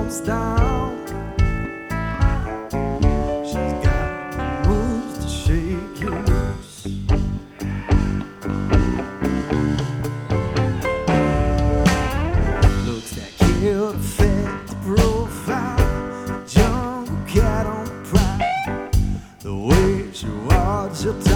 comes down. She's got the moves to shake you loose. Looks that killed effect profile, jungle cat on pride. The way she walks your time.